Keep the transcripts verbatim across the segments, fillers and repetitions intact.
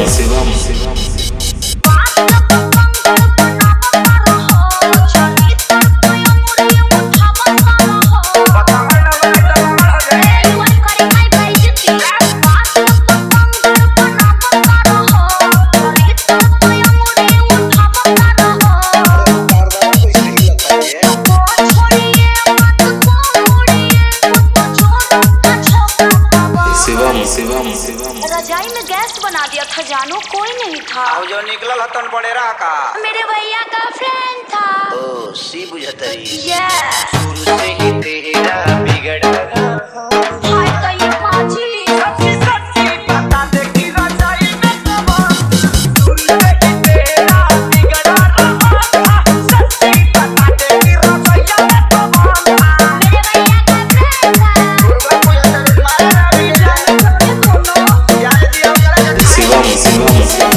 शिवम रजाई में गैस बना दिया था जानू, कोई नहीं था। जो निकलल हतन बड़े रहा का मेरे भैया का फ्रेंड था। ओ सी बुझतरी यस शुरू से ही तेरा बिगड़ा हाय तो ये पाजी सच्ची सच्ची पता देखी रजाई में कमाल शुरू से ही तेरा बिगड़ा रहा सच्ची पता देखी रजाई में कमाल मेरे भैया का फ्रेंड था। पूरा बुझतरी मारा भी जाने दोनों याद दिया करा शिवम शिवम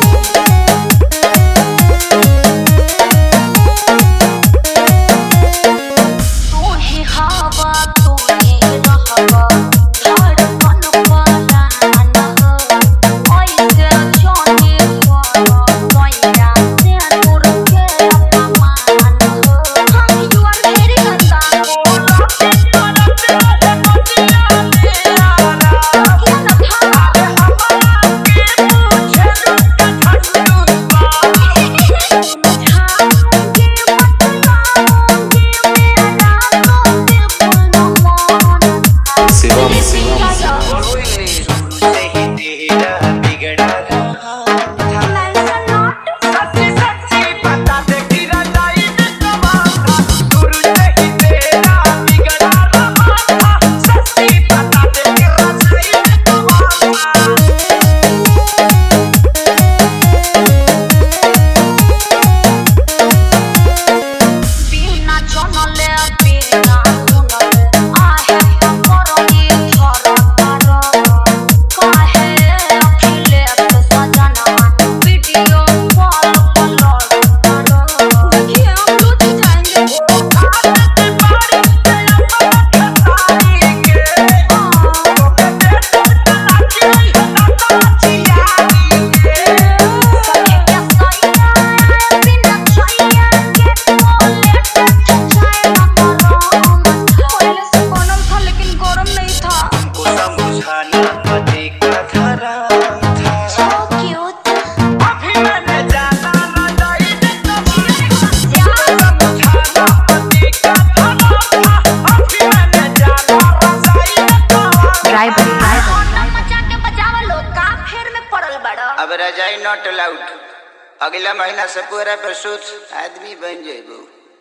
अब रजाई नॉट अलाउड, अगला महीना से पूरा प्रसूत आदमी बन जेबू।